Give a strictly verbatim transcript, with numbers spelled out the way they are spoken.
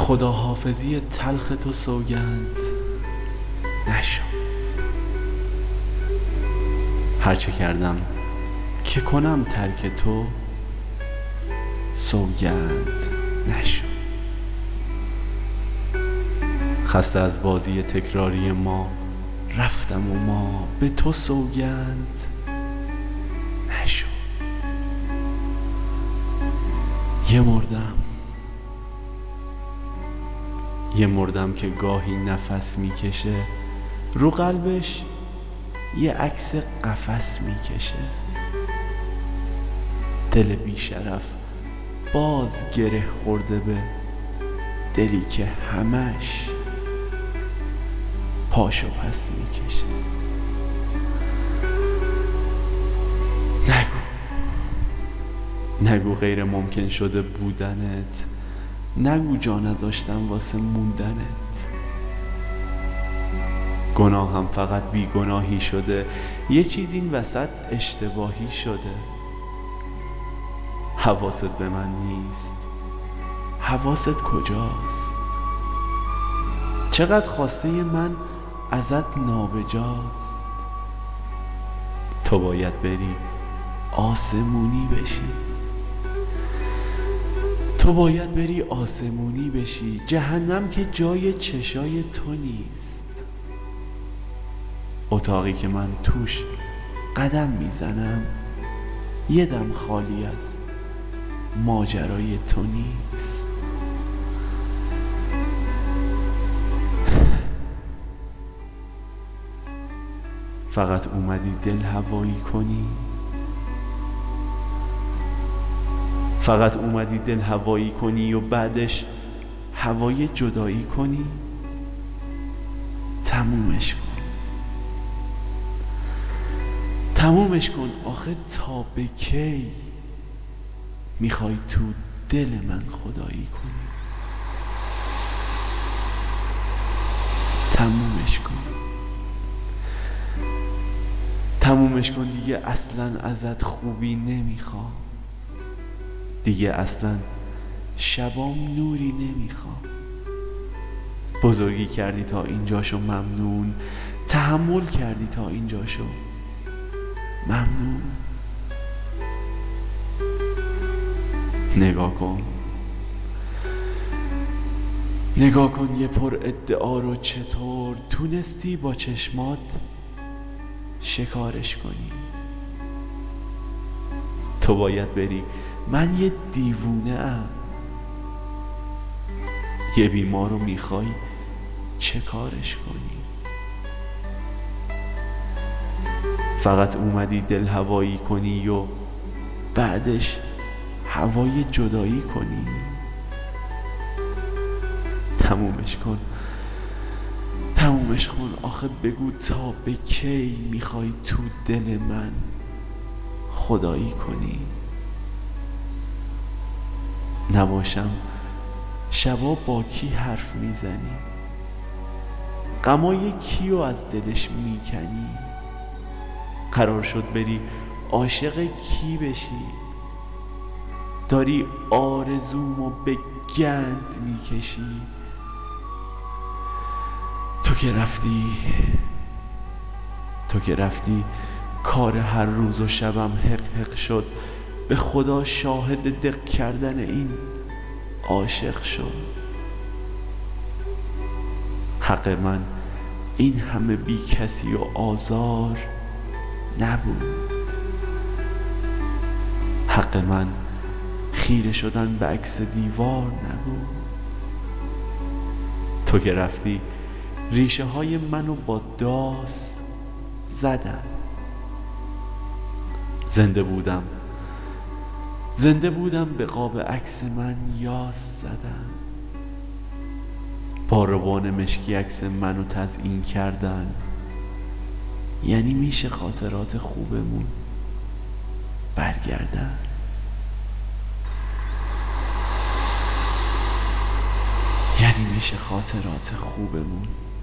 خداحافظی تلخ تو سوگند نشد. هرچه کردم که کنم ترک تو سوگند نشد. خسته از بازی تکراری ما رفتم و ما به تو سوگند نشد. یه مردم یه مردم که گاهی نفس میکشه، رو قلبش یه عکس قفس میکشه. دل بیشرف باز گره خورده به دلی که همش پاشو پس میکشه. نگو نگو غیر ممکن شده بودنت، نگو جا نذاشتم واسه موندنت. گناهم فقط بیگناهی شده، یه چیز این وسط اشتباهی شده. حواست به من نیست، حواست کجاست؟ چقدر خواسته من ازت نابجاست. تو باید بری آسمونی بشی، تو باید بری آسمونی بشی. جهنم که جای چشای تو نیست. اتاقی که من توش قدم میزنم یه دم خالی از ماجرای تو نیست. فقط اومدی دل هوایی کنی، فقط اومدی دل هوایی کنی و بعدش هوای جدایی کنی. تمومش کن، تمومش کن. آخه تا به کی میخوای تو دل من خدایی کنی؟ تمومش کن، تمومش کن. دیگه اصلا ازت خوبی نمیخوام، دیگه اصلا شبام نوری نمیخوام. بزرگی کردی تا اینجاشو ممنون، تحمل کردی تا اینجاشو ممنون. نگاه کن، نگاه کن یه پر ادعا رو چطور تونستی با چشمات شکارش کنی. تو باید بری، من یه دیوونه ام. یه بیمار رو میخوای چه کارش کنی؟ فقط اومدی دل هوایی کنی و بعدش هوای جدایی کنی. تمومش کن، تمومش کن. آخه بگو تا به کی میخوای تو دل من خدایی کنی؟ نباشم شبا با کی حرف میزنی؟ غمای کیو از دلش میکنی؟ قرار شد بری عاشق کی بشی؟ داری آرزومو به گند میکشی. تو که رفتی، تو که رفتی کار هر روز و شبم حق حق شد. به خدا شاهد دق کردن این عاشق شد. حق من این همه بی کسی و آزار نبود. حق من خیره شدن به عکس دیوار نبود. تو که رفتی ریشه های منو با داس زدن. زنده بودم، زنده بودم به قاب عکس من یاس زدن. با روان مشکی عکس منو تزیین کردن. یعنی میشه خاطرات خوبمون برگردن؟ یعنی میشه خاطرات خوبمون